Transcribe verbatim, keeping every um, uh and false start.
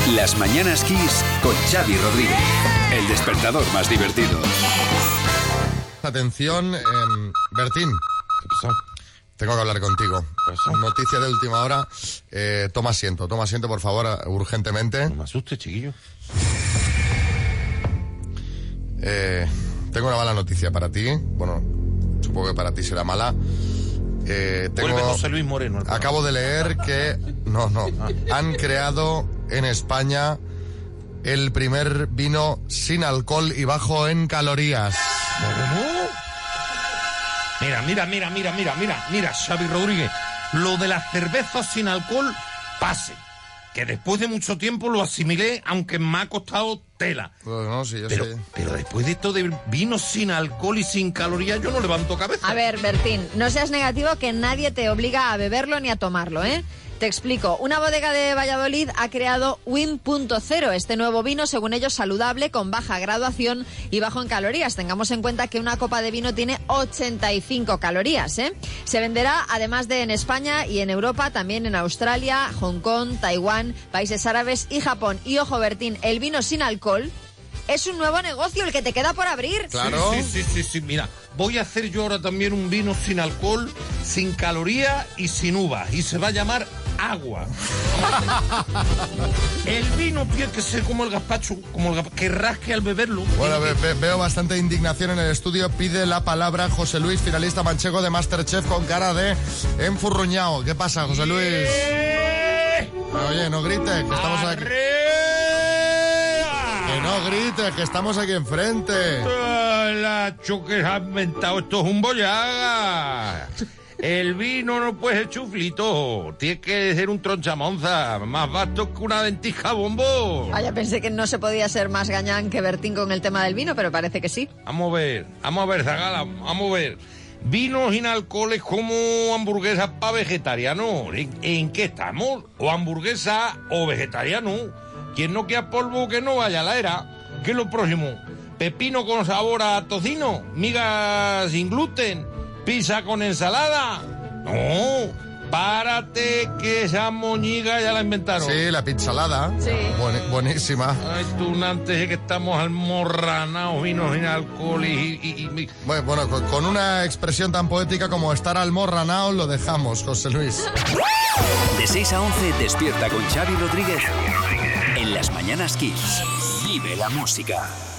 Las Mañanas Kiss con Xavi Rodríguez. El despertador más divertido. Atención, eh, Bertín. ¿Qué pasó? Tengo que hablar contigo. Noticia de última hora. Eh, toma asiento, toma asiento, por favor, urgentemente. No me asustes, chiquillo. Eh, tengo una mala noticia para ti. Bueno, supongo que para ti será mala. Eh, tengo... Vuelve José Luis Moreno. Acabo de leer que... No, no. Han creado en España el primer vino sin alcohol y bajo en calorías. ¿Cómo? Mira, mira, mira, mira, mira, mira, mira, Xavi Rodríguez. Lo de las cervezas sin alcohol, pase. Que después de mucho tiempo lo asimilé, aunque me ha costado tela. Pues no, sí, yo pero, sé. pero después de esto de vino sin alcohol y sin calorías, yo no levanto cabeza. A ver, Bertín, no seas negativo, que nadie te obliga a beberlo ni a tomarlo, ¿eh? Te explico. Una bodega de Valladolid ha creado Win punto cero, este nuevo vino, según ellos, saludable, con baja graduación y bajo en calorías. Tengamos en cuenta que una copa de vino tiene ochenta y cinco calorías, ¿eh? Se venderá, además de en España y en Europa, también en Australia, Hong Kong, Taiwán, países árabes y Japón. Y ojo, Bertín, el vino sin alcohol es un nuevo negocio, el que te queda por abrir. Claro. Sí, sí, sí, sí, sí. Mira, voy a hacer yo ahora también un vino sin alcohol, sin calorías y sin uvas. Y se va a llamar agua. El vino tiene que ser como el gazpacho, como el gazpacho, que rasque al beberlo. Bueno, ve, ve, veo bastante indignación en el estudio. Pide la palabra José Luis, finalista manchego de MasterChef, con cara de enfurruñado. ¿Qué pasa, José Luis? ¡Eh! Oye, no grites, que estamos aquí. ¡Arrea! Que no grites, que estamos aquí enfrente. La choque ha inventado, esto es un bollaga. El vino no puede ser chuflito, tiene que ser un tronchamonza, más vasto que una ventisca bombo. Vaya, pensé que no se podía ser más gañán que Bertín con el tema del vino, pero parece que sí. Vamos a ver, vamos a ver, Zagala, vamos a ver. Vinos sin alcohol es como hamburguesas para vegetarianos. ¿En, ¿En qué estamos? O hamburguesa o vegetariano. Quien no quiera polvo, que no vaya a la era. ¿Qué es lo próximo? Pepino con sabor a tocino, migas sin gluten, pizza con ensalada. No, párate, que esa moñiga ya la inventaron. Sí, la pizzalada. Sí. Buen, buenísima. Ay, tú, antes de que estamos almorranados, vinos sin alcohol y... y, y... Bueno, bueno, con, con una expresión tan poética como estar almorranao lo dejamos, José Luis. De seis a once, despierta con Xavi Rodríguez en Las Mañanas Kiss. Vive la música.